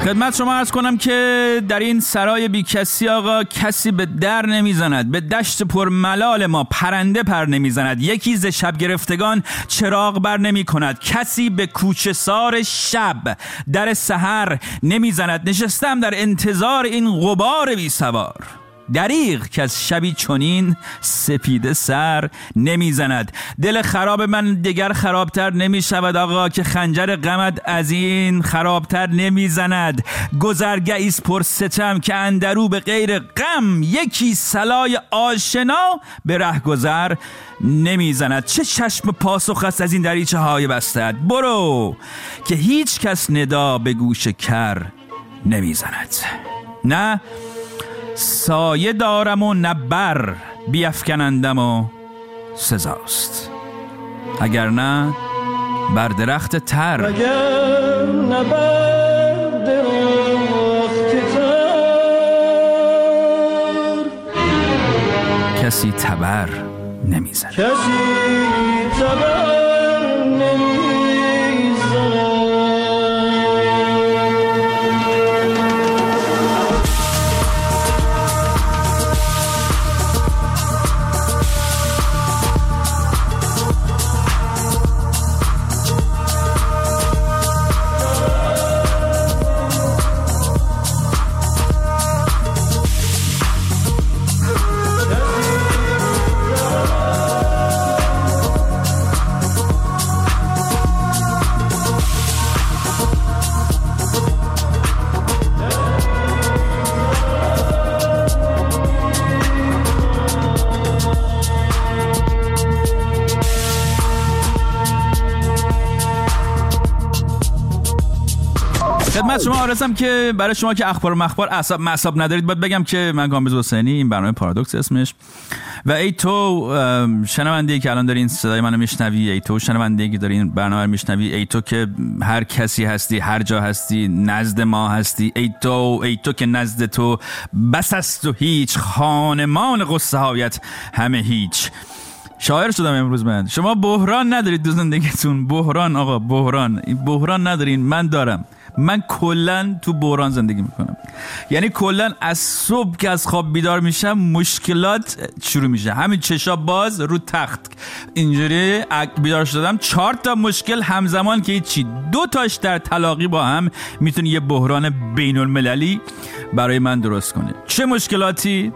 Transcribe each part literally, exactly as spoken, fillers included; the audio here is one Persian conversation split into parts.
خدمت شما عرض کنم که در این سرای بی کسی آقا کسی به در نمیزند، به دشت پر ملال ما پرنده پر نمیزند، یکی ز شب گرفتگان چراغ بر نمی کند، کسی به کوچه سار شب در سحر نمیزند. نشستم در انتظار این غبار بی سوار، دریغ که از شبی چنین سپیده سر نمیزند. دل خراب من دیگر خرابتر نمی شود آقا که خنجر غمت از این خرابتر نمیزند. گذرگه‌ایست پر ستم که اندرو به غیر غم، یکی صلای آشنا به ره گذر نمیزند. چه چشم پاسخ است از این دریچه های بستد، برو که هیچ کس ندا به گوش کر نمیزند. نه سایه دارم و نه بر بیفکنندم و سزاست، اگر نه بر درخت تر، اگر نه بر درخت تر، کسی تبر نمیزند. کسی تبر نمیزند. خدمت شما آرزم که برای شما که اخبار و مخبار اعصاب معصاب ندارید باید بگم که من کامبیز حسینی، این برنامه پارادوکس اسمش، و ای تو شنونده‌ای که الان داری این صدای منو میشنوی، ای تو شنونده‌ای که داری این برنامه رو میشنوی، ای تو که هر کسی هستی، هر جا هستی، نزد ما هستی، ای تو ای تو که نزد تو بس است و هیچ، خانمان قصه هایت همه هیچ. شاعر شدم امروز من. شما بحران ندارید تو زندگیتون، بحران آقا، بحران بحران ندارین، من دارم. من کلن تو بحران زندگی میکنم، یعنی کلن از صبح که از خواب بیدار میشم مشکلات شروع میشه، همین چشا باز رو تخت اینجوری بیدار شدم، چهار تا مشکل همزمان که هیچی، دو تاش در تلاقی با هم میتونه یه بحران بین المللی برای من درست کنه. چه مشکلاتی؟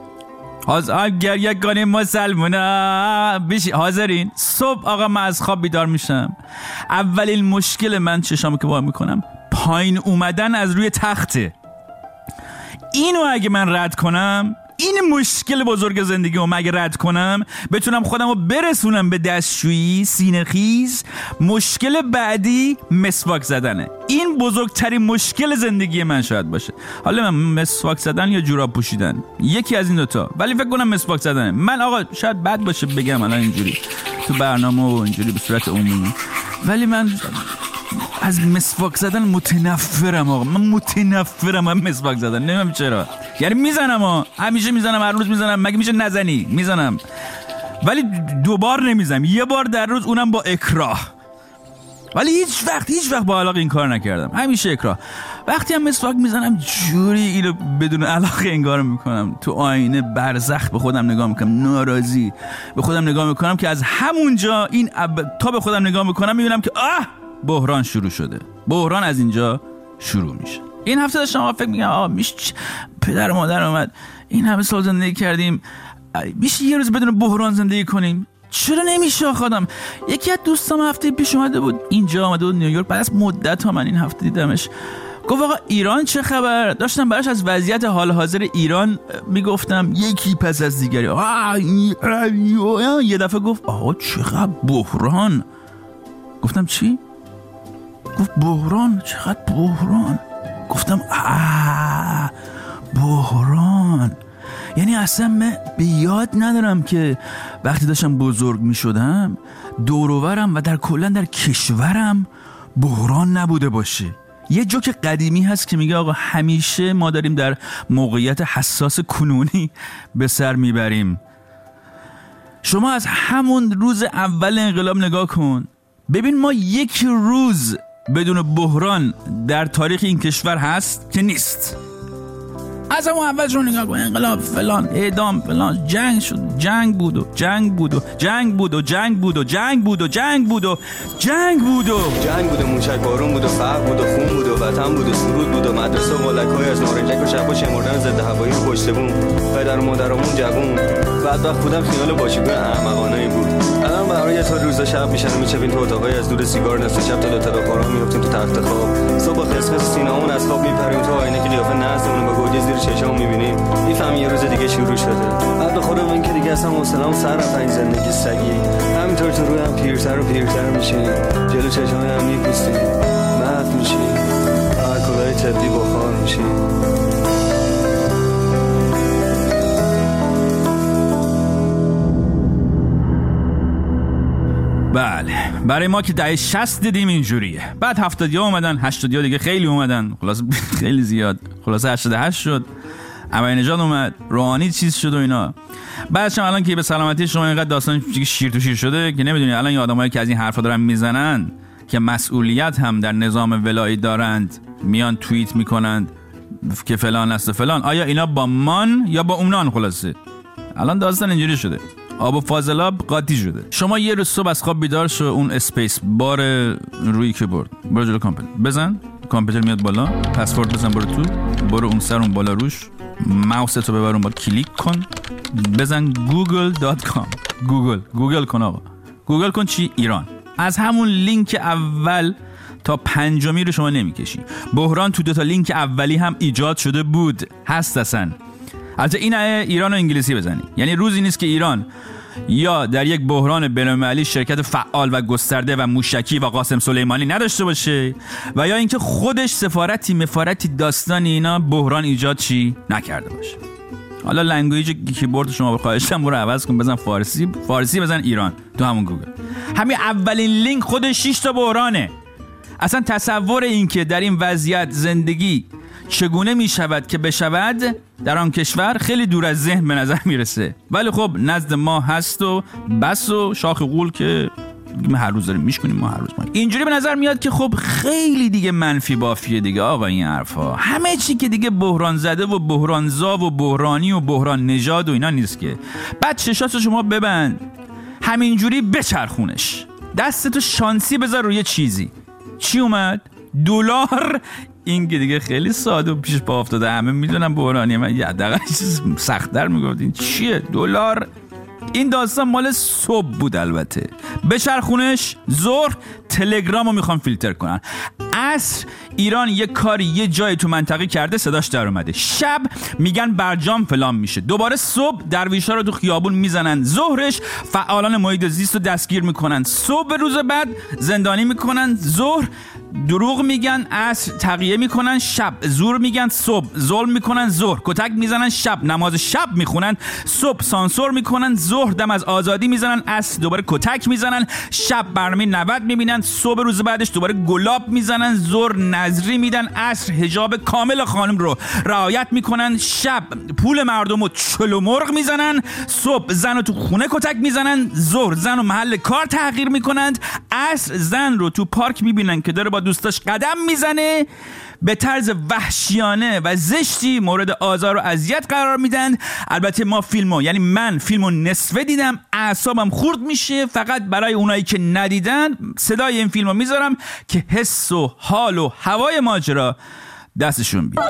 اگر یک گانه مسلمونا بشی حاضرین. صبح آقا من از خواب بیدار میشم، اولین مشکل من چشامو که باز میکنم پایین اومدن از روی تخته. اینو اگه من رد کنم، این مشکل بزرگ زندگی رو اگه رد کنم، بتونم خودم رو برسونم به دستشویی سینه خیز، مشکل بعدی مسواک زدنه. این بزرگترین مشکل زندگی من شاید باشه. حالا من مسواک زدن یا جوراب پوشیدن، یکی از این دوتا، ولی فکر کنم مسواک زدنه. من آقا شاید بد باشه بگم الان اینجوری تو برنامه و اینجوری به صورت عمومی، ولی من از مسواک زدن متنفرم آقا، من متنفرم از مسواک زدن، نمیدونم چرا. یعنی میزنم ها، همیشه میزنم، هر روز میزنم، مگه میشه نزنی؟ میزنم، ولی دوبار نمیزنم، یه بار در روز، اونم با اکراه. ولی هیچ وقت هیچ وقت با علاقه این کار نکردم، همیشه اکراه. وقتی هم مسواک میزنم جوری اینو بدون علاقه انگار میکنم، تو آینه برزخ به خودم نگاه میکنم، ناراضی به خودم نگاه میکنم که از همونجا این اب... تا به خودم نگاه میکنم میبینم که آه بحران شروع شده. بحران از اینجا شروع میشه. این هفته داشتم آقا فکر میگم آقا میشه پدر و مادر اومد این همه سال زندگی کردیم، میشه یه روز بدون بحران زندگی کنیم؟ چرا نمیشه خودم؟ یکی از دوستام هفته پیش اومده بود اینجا، اومده بود نیویورک، بعد از مدت ها من این هفته دیدمش. گفت آقا ایران چه خبر؟ داشتم براش از وضعیت حال حاضر ایران میگفتم، یکی پس از دیگری. آه یه دفعه گفت آقا چقدر بحران. گفتم چی؟ گفت بحران، چقدر بحران. گفتم آه بحران، یعنی اصلا من به یاد ندارم که وقتی داشتم بزرگ می شدم دور و برم و در کلن در کشورم بحران نبوده باشه. یه جوک قدیمی هست که میگه آقا همیشه ما داریم در موقعیت حساس کنونی به سر میبریم. شما از همون روز اول انقلاب نگاه کن، ببین ما یک روز بدون بحران در تاریخ این کشور هست که نیست. از همون اول شما نگاه کن، انقلاب فلان، اعدام فلان، جنگ شد، جنگ بود و جنگ بود و جنگ بود و جنگ بود و جنگ بود و جنگ بود و جنگ بود و جنگ بود و موشک بارون بود و فقر بود و خون بود و وطن بود و سرود بود و مدرسه و مالک‌های از نارنجک و شب و شمردن ضد هوایی و پشت بوم، پدر و مادرمون جوون، بدبخت بودم خیال باشگاه احمقانه‌ای بود. الان برای تا روزا شب میشن میچپین تو اتاقای از دور سیگار، نصف شب تا دو تا قرآن میافتیم تو تخت خواب، صبح خسخس سینه‌مون از خواب میپریم تو آینه که قیافه نزدمون با گوجه زیر چشام میبینیم، میفهمی یه روز دیگه شروع شده. بعد به خودم این که دیگه اصلا حوصله‌ام سر رفت این زندگی سگی، همینطور تو روی هم پیرتر و پیرتر میشی، جلو چشام هم میپوستی، محو میشی، الکلای طبی بخار میشی. بله، برای ما که دهه شصت دیدیم اینجوریه. بعد هفتادیا اومدن، هشتادیا دیگه خیلی اومدن، خلاص خیلی زیاد، خلاص هشتاد و هشت شد، احمدی نژاد اومد، روحانی چیز شد و اینا. بعدش الان که به سلامتی شما اینقدر داستان شیر تو شیر شده که نمیدونی الان این آدمایی که از این حرفا دارن میزنن که مسئولیت هم در نظام ولایی دارند، میان توییت میکنند که فلان است و فلان، آیا اینا با من یا با اونان؟ خلاصه الان داستان اینجوری شده، آب و فاضلاب قاطی شده. شما یه روز صبح از خواب بیدار شو، اون اسپیس بار روی کیبورد، برو جلو کامپیوتر بزن، کامپیوتر میاد بالا، پسورد بزن، برو تو، برو اون سر اون بالا روش، ماوستو ببر اون بالا، کلیک کن، بزن گوگل دات کام، گوگل گوگل کن آقا، گوگل کن چی؟ ایران. از همون لینک اول تا پنجمی رو شما نمیکشی. بحران تو دو تا لینک اولی هم ایجاد شده بود، هست اصلا. البته این ایران و انگلیسی بزنی، یعنی روزی نیست که ایران یا در یک بحران بین‌المللی شرکت فعال و گسترده و موشکی و قاسم سلیمانی نداشته باشه، و یا اینکه خودش سفارتی مفارتی داستانی اینا بحران ایجاد چی نکرده باشه. حالا لنگویج کیبورد شما بخواهشم برو عوض کن، بزن فارسی، فارسی بزن ایران تو همون گوگل. همین اولین لینک خودش شش تا بحرانه. اصلا تصور این که در این وضعیت زندگی چگونه می شود که بشود در آن کشور خیلی دور از ذهن به نظر می رسه، ولی خب نزد ما هست و بس و شاخ غول که ما هر روز داریم میشکنیم، ما هر روز ما اینجوری به نظر میاد که خب خیلی دیگه منفی بافیه دیگه آقا این حرفا، همه چی که دیگه بحران زده و بحران زا و بحرانی و بحران نژاد و اینا نیست که. بعد چشاتو شما ببند، همینجوری بچرخونش، دستتو شانسی بذار روی چیزی. چی اومد؟ دلار. این که دیگه خیلی ساده و پیش پا افتاده، همه میدونم بحرانیه، من یه دقیقه چیز سخت‌تر میگفت این چیه؟ دلار. این داستان مال صبح بود البته. بچرخونش ظهر تلگرامو میخوان فیلتر کنن، عصر ایران یه کاری یه جای تو منطقه کرده صداش در اومده، شب میگن برجام فلان میشه، دوباره صبح درویشا رو تو خیابون میزنن، ظهرش فعالان محیط زیست رو دستگیر میکنن، صبح روز بعد زندانی میکنن، ظهر دروغ میگن، عصر تقیه میکنن، شب زور میگن، صبح ظلم میکنن، ظهر کتک میزنن، شب نماز شب میخونن، صبح سانسور میکنن، ظهر دم از آزادی میزنن، عصر دوباره کتک میزنن، شب برنامه نود میبینن، صبح روز بعدش دوباره گلاب میزنن، ظهر نظری میدن، عصر حجاب کامل خانم رو رعایت میکنن، شب پول مردم رو چلو مرغ میزنن، صبح زن رو تو خونه کتک میزنن، ظهر زن رو محل کار تغییر میکنند، عصر زن رو تو پارک میبینن که داره با دوستاش قدم میزنه، به طرز وحشیانه و زشتی مورد آزار و اذیت قرار میدن. البته ما فیلمو، یعنی من فیلمو نصفه دیدم، اعصابم خورد میشه، فقط برای اونایی که ندیدن صدای این فیلمو میذارم که حس و حال و هوای ماجرا دستشون بیاد.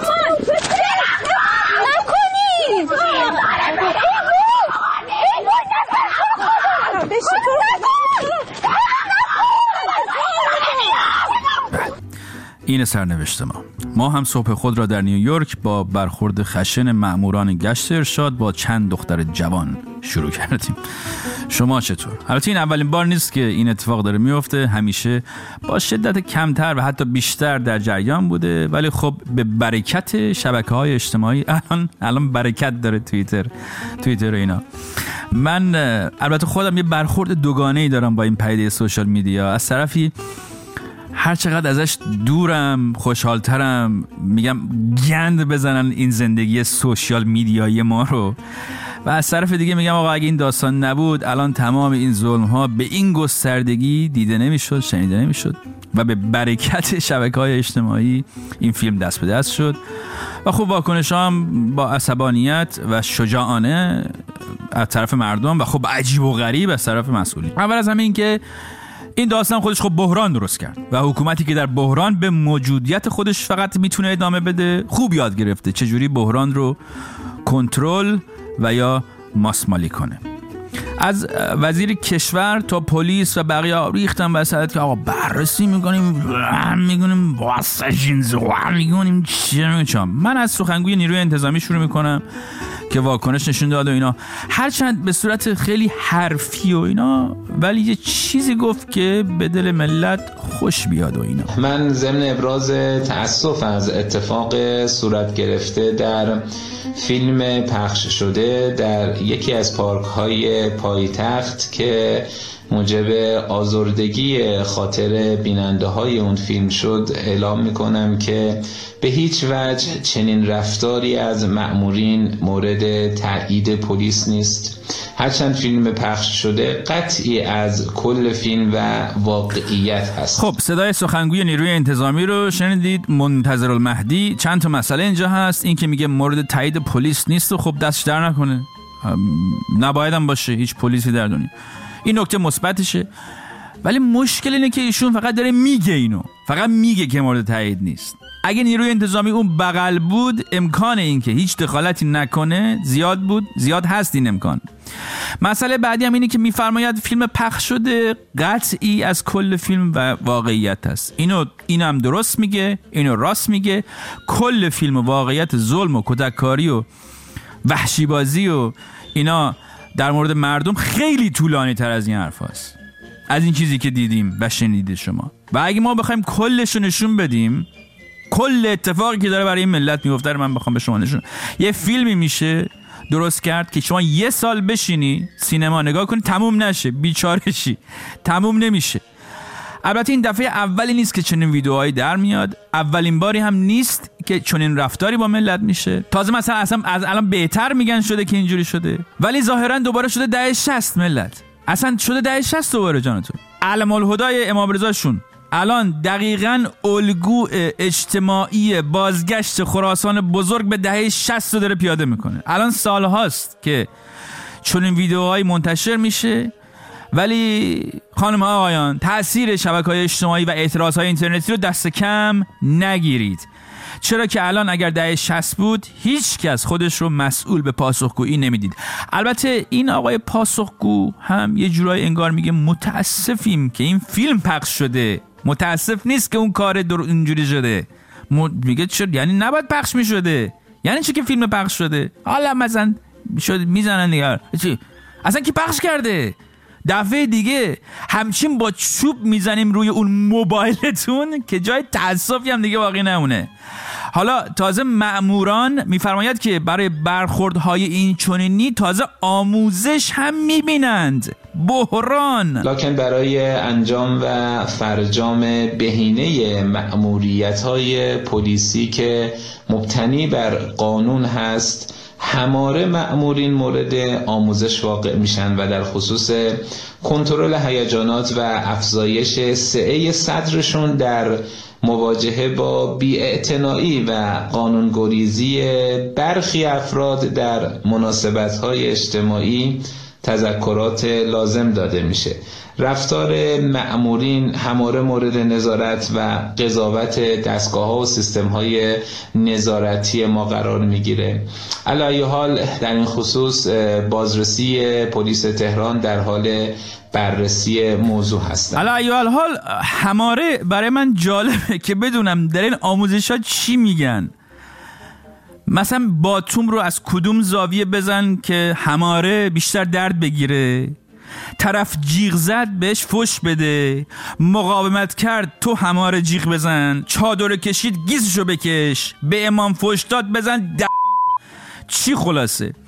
این سرنوشت ما. ما هم صبح خود را در نیویورک با برخورد خشن مأموران گشت ارشاد با چند دختر جوان شروع کردیم. شما چطور؟ البته این اولین بار نیست که این اتفاق داره میفته، همیشه با شدت کمتر و حتی بیشتر در جریان بوده، ولی خب به برکت شبکه‌های اجتماعی الان الان برکت داره توییتر توییتر و اینا. من البته خودم یه برخورد دوگانه‌ای دارم با این پدیده سوشال میدیا. از طرفی هر چقدر ازش دورم خوشحالترم، میگم گند بزنن این زندگی سوشال میدیایی ما رو، و از طرف دیگه میگم آقا اگه این داستان نبود الان تمام این ظلم ها به این گستردگی دیده نمیشد، شنیده نمیشد و به برکت شبکه‌های اجتماعی این فیلم دست به دست شد و خب واکنش هم با عصبانیت و شجاعانه از طرف مردم و خب عجیب و غریب از طرف مسئولین. اول از همه این که این داستان خودش خب بحران درست کرد و حکومتی که در بحران به موجودیت خودش فقط میتونه ادامه بده خوب یاد گرفته چجوری بحران رو کنترل و یا ماسمالی کنه. از وزیر کشور تا پلیس و بقیه ریختن وسط که آقا بررسی میکنیم میگونیم واسه زوام میگونیم چه میچام. من از سخنگوی نیروی انتظامی شروع میکنم که واکنش نشون داد و اینا، هرچند به صورت خیلی حرفی و اینا، ولی یه چیزی گفت که به دل ملت خوش بیاد و اینا. من ضمن ابراز تأسف از اتفاق صورت گرفته در فیلم پخش شده در یکی از پارک های پایتخت که موجب آزردگی خاطر بیننده های اون فیلم شد اعلام میکنم که به هیچ وجه چنین رفتاری از مأمورین مورد تایید پلیس نیست. هرچند فیلم پخش شده قطعی از کل فیلم و واقعیت هست. خب صدای سخنگوی نیروی انتظامی رو شنیدید. منتظر المهدی چند تا مسئله اینجا هست. این که میگه مورد تایید پلیس نیست و خب دستش در نکنه، نبایدم باشه هیچ پلیسی در دنیا. این نکته مثبتشه، ولی مشکل اینه که ایشون فقط داره میگه، اینو فقط میگه که مورد تایید نیست. اگه نیروی انتظامی اون بغل بود امکان این که هیچ دخالتی نکنه زیاد بود، زیاد هست این امکان. مسئله بعدی هم اینه که میفرماید فیلم پخش شده قطعی از کل فیلم و واقعیت هست. اینو اینم درست میگه، اینو راست میگه. کل فیلم و واقعیت ظلم و کتککاری و وحشی بازی و اینا در مورد مردم خیلی طولانی تر از این حرف هست، از این چیزی که دیدیم و شنیده شما. و اگه ما بخوایم کلش رو نشون بدیم، کل اتفاقی که داره برای این ملت میفته رو من بخوام به شما نشون، یه فیلمی میشه درست کرد که شما یه سال بشینی سینما نگاه کنی تموم نشه، بیچاره شی، تموم نمیشه. البته این دفعه اولی نیست که چنین ویدیوهایی در میاد، اولین باری هم نیست که چنین رفتاری با ملت میشه. تازه مثلا اصلا از الان بهتر میگن شده که اینجوری شده، ولی ظاهرا دوباره شده دهه شصت. ملت اصلا شده دهه شصت دوباره. جانتون علم الهدای امام رضاشون الان دقیقاً الگو اجتماعی بازگشت خراسان بزرگ به دهه شصت رو داره پیاده میکنه. الان سال هاست که چنین ویدیوهایی منتشر میشه، ولی خانم ها آقایان تأثیر شبکه‌های اجتماعی و اعتراضهای اینترنتی رو دست کم نگیرید، چرا که الان اگر دهه شصت بود هیچ کس خودش رو مسئول به پاسخگویی نمیدید. البته این آقای پاسخگو هم یه جورایی انگار میگه متاسفیم که این فیلم پخش شده، متاسف نیست که اون کار در اینجوری شده. م... میگه چرا یعنی نباید پخش میشده، یعنی چی که فیلم پخش شده؟ حالا مثلا شد میزنن دیگه چی اصلا کی پخش کرده؟ دفعه دیگه همچین با چوب میزنیم روی اون موبایلتون که جای تأسفی هم دیگه باقی نمونه. حالا تازه مأموران میفرماید که برای برخوردهای این چنینی تازه آموزش هم میبینند. بحران. لکن برای انجام و فرجام بهینه مأموریت‌های پلیسی که مبتنی بر قانون هست هماره مأمورین مورد آموزش واقع میشن و در خصوص کنترل هیجانات و افزایش سعه صدرشون در مواجهه با بی‌اعتنایی و قانونگریزی برخی افراد در مناسبت‌های اجتماعی تذکرات لازم داده میشه. رفتار مأمورین همواره مورد نظارت و قضاوت دستگاه‌ها و سیستم‌های نظارتی ما قرار میگیره. علی ای حال در این خصوص بازرسی پلیس تهران در حال بررسی موضوع هستن. علی ای حال هماره برای من جالبه که بدونم در این آموزش‌ها چی میگن. مثلا باتوم رو از کدوم زاویه بزن که هماره بیشتر درد بگیره، طرف جیغ زد بهش فش بده، مقاومت کرد تو هماره جیغ بزن، چادر کشید گیزشو بکش، به امام فش داد بزن د... چی خلاصه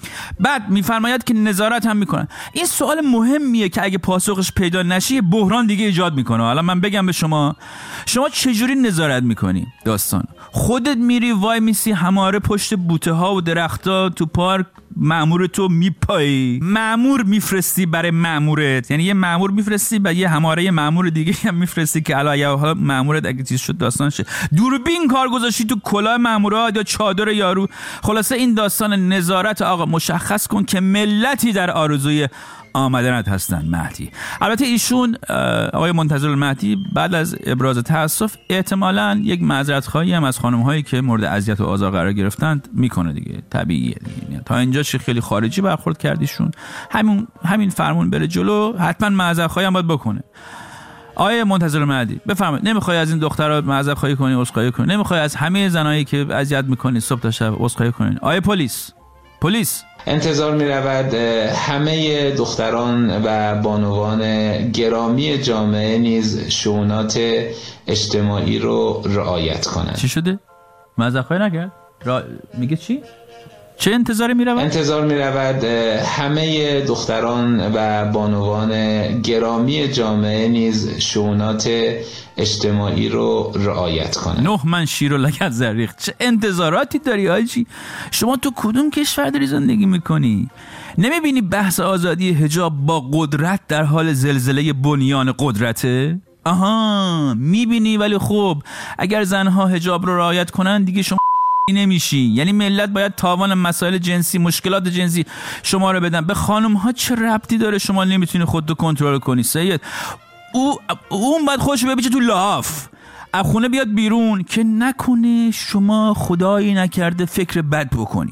بعد میفرماید که نظارت هم میکنن. این سوال مهمیه که اگه پاسخش پیدا نشه بحران دیگه ایجاد میکنه. حالا من بگم به شما، شما چجوری نظارت میکنی؟ داستان خودت میری وای میسی هماره پشت بوته ها و درختا تو پارک، مأمور تو میپایی، مأمور میفرستی برای مأمورت، یعنی یه مأمور میفرستی و یه هماره یه مأمور دیگه هم میفرستی که الان حالا مأمورت اگه چیز شد داستان شه، دوربین کار گذاشتی تو کلاه مأمورات یا چادر یارو. خلاصه این داستان نظارت آقا مشخص کن که ملتی در آرزوی آمدنت هستن مهدی. البته ایشون آقای منتظر المهدی بعد از ابراز تاسف احتمالاً یک معذرت خواهی هم از خانم هایی که مورد اذیت و آزار قرار گرفتند میکنه دیگه، طبیعیه دیگه. تا اینجا چه خیلی خارجی برخورد کردیشون، همین همین فرمون بره جلو، حتما معذرت خواهی هم باید بکنه. آقای منتظر المهدی بفرمایید، نمیخوای از این دخترها معذرت خواهی کنی، عذرخواهی کنی؟ نمیخوای از همه زنایی که اذیت میکنی صبح تا شب عذرخواهی کنی؟ آقای پلیس پلیس انتظار می رود همه دختران و بانوان گرامی جامعه نیز شؤونات اجتماعی رو رعایت کنند. چی شده؟ معذرت خواهی نکرد؟ را... میگه چی؟ چه انتظاری می رود؟ انتظار می رود همه دختران و بانوان گرامی جامعه نیز شؤونات اجتماعی رو رعایت کنند. نه من شیر و لگد زریق. چه انتظاراتی داری آجی؟ شما تو کدوم کشور داری زندگی میکنی؟ نمیبینی بحث آزادی حجاب با قدرت در حال زلزله بنیان قدرته؟ آها میبینی، ولی خب اگر زنها حجاب رو رعایت کنن دیگه شما نمیشی. یعنی ملت باید تاوان مسائل جنسی، مشکلات جنسی شما رو بدن. به خانم ها چه ربطی داره شما نمیتونی خودتو کنترل کنی سید؟ او اون باید خودش ببیچه تو لاف، از خونه بیاد بیرون که نکنه شما خدایی نکرده فکر بد بکنی.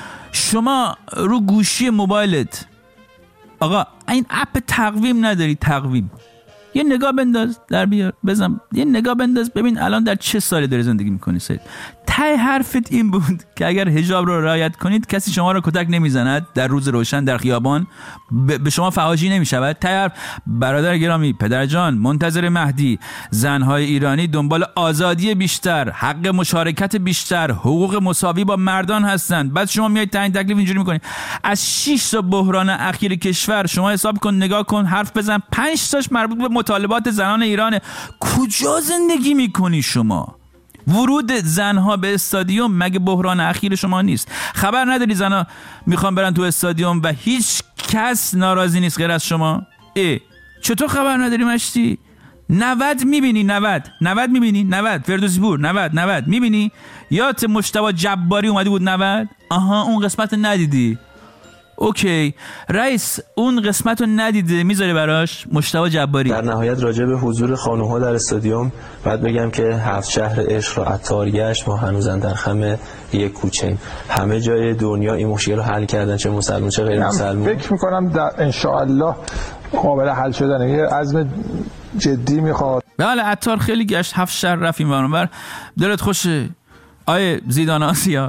شما رو گوشی موبایلت آقا این اپ تقویم نداری؟ تقویم یه نگاه بنداز در بیار بزن، یه نگاه بنداز ببین الان در چه سالی داری زندگی میکنی سید. ته حرفت این بود که اگر حجاب رو رعایت کنید کسی شما رو کتک نمیزند در روز روشن در خیابان، به شما فحاشی نمیشود. ته حرف برادر گرامی، پدرجان، منتظر مهدی، زنهای ایرانی دنبال آزادی بیشتر، حق مشارکت بیشتر، حقوق مساوی با مردان هستند. بعد شما میایید تعیین تکلیف اینجوری میکنید. از شش تا بحران اخیر کشور شما حساب کن، نگاه کن، حرف بزن، پنج تاش مربوط به مطالبات زنان ایرانه. کجا زندگی میکنی شما؟ ورود زنها به استادیوم مگه بحران اخیر شما نیست؟ خبر نداری زنها میخوان برن تو استادیوم و هیچ کس ناراضی نیست غیر از شما؟ ای چطور خبر نداری مشتی؟ نود میبینی؟ نود نود میبینی؟ نود فردوسی پور نود نود میبینی؟ یادت مجتبی جباری اومده بود نود؟ آها اون قسمت ندیدی. اوکی رئیس اون قسمت رو ندیده، میذاری براش مجتبی جباری. در نهایت راجع به حضور خانوها در استادیوم بعد بگم که هفت شهر عشق را عطار گشت، ما هنوزن در خم یک کوچه. همه جای دنیا این مشکل رو حل کردن، چه مسلمان چه غیر مسلمان. فکر میکنم در ان شاء الله قابل حل شدنه، یه عزم جدی میخواد. بله عطار خیلی گشت، هفت شهر رفتیم وانور. دلت خوشه آیه زیدان آسیا؟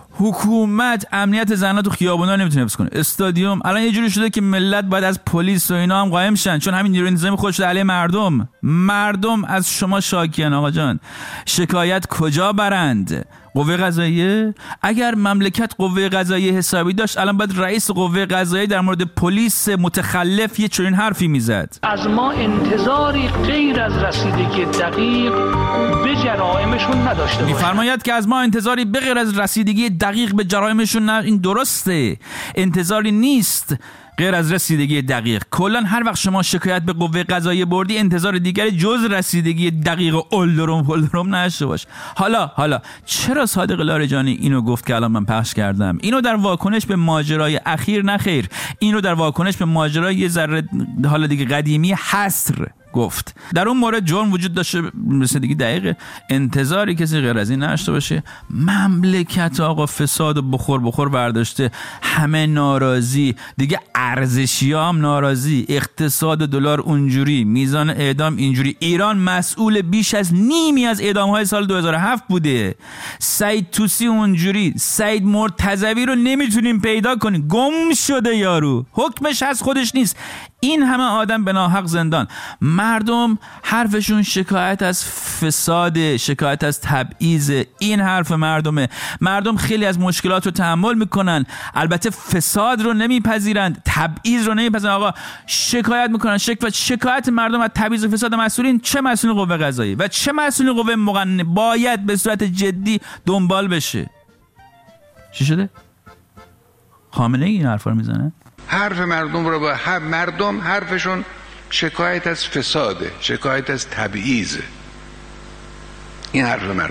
حکومت امنیت زنها تو خیابونا نمیتونه حفظ کنه. استادیوم الان یه جوری شده که ملت باید از پلیس و اینا هم قایم شن، چون همین نیروی انتظامی خودش علیه مردم. مردم از شما شاکیان آقا جان. شکایت کجا برند؟ قوه قضاییه؟ اگر مملکت قوه قضاییه حسابی داشت الان باید رئیس قوه قضاییه در مورد پلیس متخلف یه چنین حرفی میزد. از ما انتظاری غیر از رسیدگی دقیق به جرائمشون نداشته باشند. میفرماید که از ما انتظاری به غیر از رسیدگی دقیق به جرائمشون نه. این درسته، انتظاری نیست غیر از رسیدگی دقیق. کلا هر وقت شما شکایت به قوه قضاییه بردی انتظار دیگری جز رسیدگی دقیق اولدروم پولدروم نشه باش. حالا حالا چرا صادق لاریجانی اینو گفت که الان من پخش کردم؟ اینو در واکنش به ماجرای اخیر نه خیر، اینو در واکنش به ماجرای یه ذره حالا دیگه قدیمی حصر گفت. در اون مورد جرم وجود داشته، رسیدگی دقیقه، انتظاری کسی غیر از این نشته باشه. مملکت آقا فساد و بخور بخور برداشته، همه ناراضی دیگه، ارزشی هم ناراضی، اقتصاد دلار اونجوری، میزان اعدام اینجوری. ایران مسئول بیش از نیمی از اعدام های سال دو هزار و هفت بوده. سعید توسی اونجوری، سعید مرتضوی رو نمیتونیم پیدا کنیم، گم شده یارو، حکمش از خودش نیست. این همه آدم به ناحق زندان. مردم حرفشون شکایت از فساد، شکایت از تبعیض. این حرف مردمه. مردم خیلی از مشکلات رو تحمل میکنن، البته فساد رو نمیپذیرند، تبعیض رو نمیپذیرند. آقا شکایت میکنن. شکایت شکایت مردم از تبعیض و فساد مسئولین، چه مسئول قوه قضاییه و چه مسئول قوه مقننه باید به صورت جدی دنبال بشه. چی شده؟ خامنه‌ای این حرفا رو میزنه؟ حرف مردم رو با هر مردم حرفشون شکایت از فساده، شکایت از تبعیض. این حرف مردم.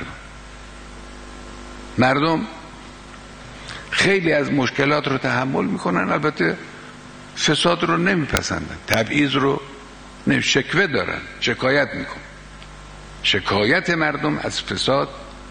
مردم خیلی از مشکلات رو تحمل میکنن، البته فساد رو نمیپسندن، تبعیض رو نه، شکوه دارن، شکایت میکنن. شکایت مردم از فساد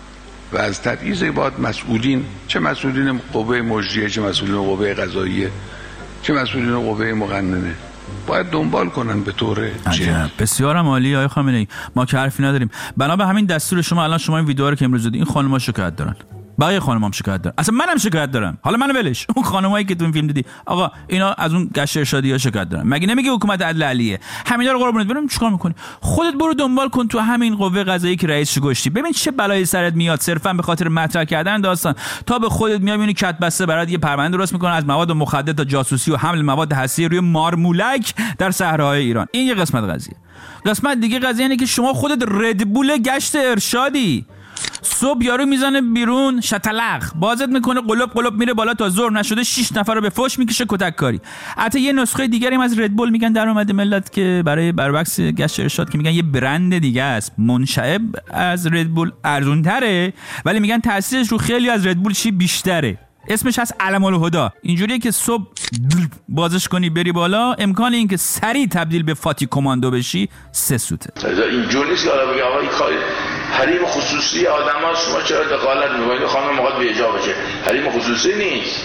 و از تبعیض باید مسئولین، چه مسئولین قوه مجریه، چه مسئولین قوه قضاییه، چه مسئولین قوه مقننه، باید دنبال کنن به طور جدی. بسیارم عالی آقای خامنه‌ای. ما که حرفی نداریم. بنا به همین دستور شما الان شما این ویدیو رو که امروز دیدین، این خانم‌ها شکایت دارن، بقیه خانم‌ها هم شکایت دارن، اصلا منم شکایت دارم. حالا منو ولش، اون خانمایی که تو این فیلم دیدی آقا اینا از اون گشت ارشادی‌ها شکایت دارن. مگه نمیگه حکومت عدل علیه؟ همینا رو قربونت برم چیکار می‌کنی؟ خودت برو دنبال کن تو همین قوه قضاییه که رئیسش گشتی، ببین چه بلایی سرت میاد صرفا به خاطر مطرح کردن داستان. تا به خودت میای میبینی کت بسته برات یه پرونده درست می‌کنن از مواد مخدر تا جاسوسی و حمل مواد هسته‌ای روی مارمولک در صحراهای ایران. این یه قسمت قضیه. قسمت دیگه قضیه اینه که شما خودت ردبول گشت ارشادی. صبح یارو میزنه بیرون شتلق بازت میکنه، قلوب قلوب میره بالا، تا ظهر نشده شش نفر رو به فوش میکشه کتک کاری. حتی یه نسخه دیگری هم از ردبول میگن در اومده ملت که برای برعکس گشت ارشاد که میگن یه برند دیگه است، منشعب از ردبول ارزونتره، ولی میگن تاثیرش رو خیلی از ردبول چی بیشتره. اسمش هست علم الهدی. اینجوریه که صبح بازش کنی بری بالا، امکان این که سریع تبدیل به فاتی کماندو بشی سه سوته. اینجوری نیست که حالا بگه آقا این کاری حریم خصوصی آدم‌ها، شما چرا دخالت می‌کنید؟ خانم می‌خواد بی‌حجاب بشه. حریم خصوصی نیست،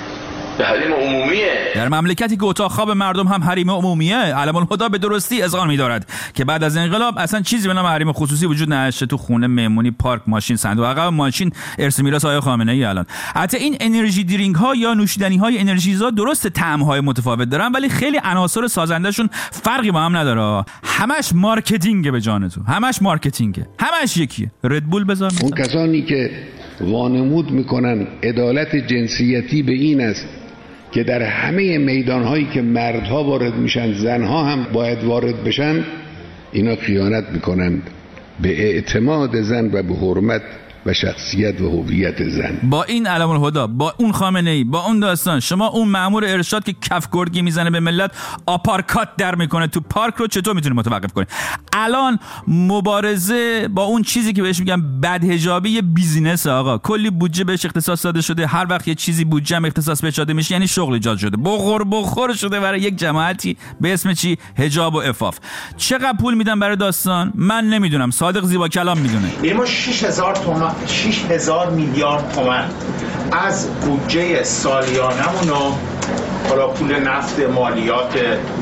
به حریم عمومیه. در مملکتی که اتاق خواب مردم هم حریم عمومیه، علم الهدی به درستی اذعان می‌دارد که بعد از انقلاب اصلا چیزی به نام حریم خصوصی وجود نداشته. تو خونه، مهمونی، پارک، ماشین، صندوق عقب ماشین ارث میراث آقای خامنه‌ای. الان حتی این انرژی درینک ها یا نوشیدنی‌های انرژیزا درست طعم‌های متفاوت دارن، ولی خیلی عناصر سازندهشون فرقی با هم نداره. همش مارکتینگ به جان تو، همش مارکتینگه، همش یکیه. ردبول بذار. اون کسانی که وانمود میکنن عدالت جنسیتی به این است که در همه میدانهایی که مردها وارد میشن زنها هم باید وارد بشن، اینا خیانت میکنن به اعتماد زن و به حرمت و شخصیت و هویت زن. با این علم الهدی، با اون خامنه‌ای، با اون داستان، شما اون مأمور ارشاد که کف گرگی میزنه به ملت، آپارکات در میکنه تو پارک رو چطور میتونی متوقف کنی؟ الان مبارزه با اون چیزی که بهش میگم بدحجابی یه بیزینس. آقا کلی بودجه بهش اختصاص داده شده، هر وقت یه چیزی بودجه هم اختصاص بهش داده میشه یعنی شغل ایجاد شده، بخور بخور شده برای یک جماعتی به اسم چی؟ حجاب و عفاف. چقدر پول میدن برای داستان من نمیدونم، صادق زیبا کلام میدونه. ما شش هزار تومان شش هزار میلیارد تومان از بودجه سالیانمون رو برای پول نفت مالیات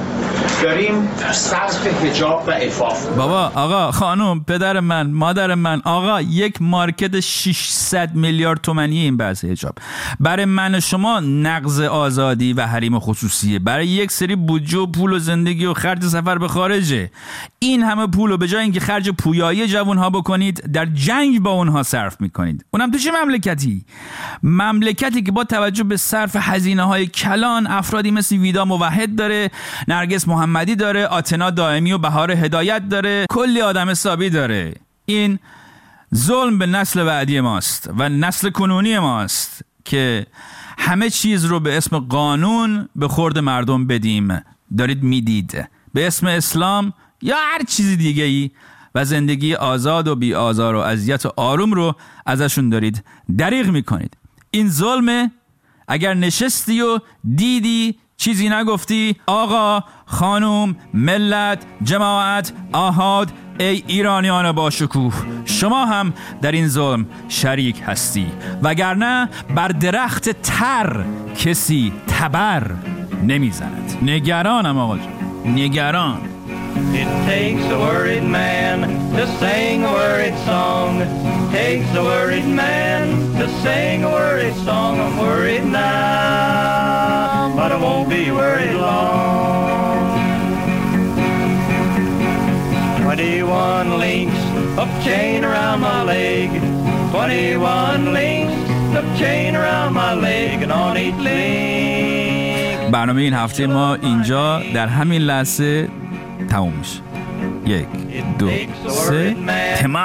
داریم صرف حجاب و عفاف. بابا آقا خانم پدر من مادر من آقا، یک مارکت ششصد میلیارد تومانی این بحث حجاب برای من شما نقض آزادی و حریم خصوصیه، برای یک سری بودجه و پول و زندگی و خرج سفر به خارجه. این همه پول رو به جای اینکه خرج پویایی جوانها بکنید در جنگ با اونها صرف میکنید. اونم تو چه مملکتی؟ مملکتی که با توجه به صرف هزینه های کلان افرادی مثل ویدا موحد داره، نرگس محمدی داره، آتنا دائمی و بهار هدایت داره، کلی آدم حسابی داره. این ظلم به نسل بعدی ماست و نسل کنونی ماست که همه چیز رو به اسم قانون به خورد مردم بدیم. دارید میدید به اسم اسلام یا هر چیز دیگه ای و زندگی آزاد و بی آزار و اذیت و آروم رو ازشون دارید دریغ میکنید. این ظلمه. اگر نشستی و دیدی چیزی نگفتی، آقا، خانوم، ملت، جماعت، آحاد، ای ایرانیان با شکوه، شما هم در این ظلم شریک هستی، وگرنه بر درخت تر کسی تبر نمیزند. نگرانم آقا جان، نگران. It takes a worried man to sing a worried song. Takes a worried man to sing a worried song. I'm worried now, but I won't be worried long. twenty-one links of chain around my leg, twenty-one links of chain around my leg, and on each link. برنامه این هفته ما اینجا در همین لحظه تموم میشه. یک دو سه تمام.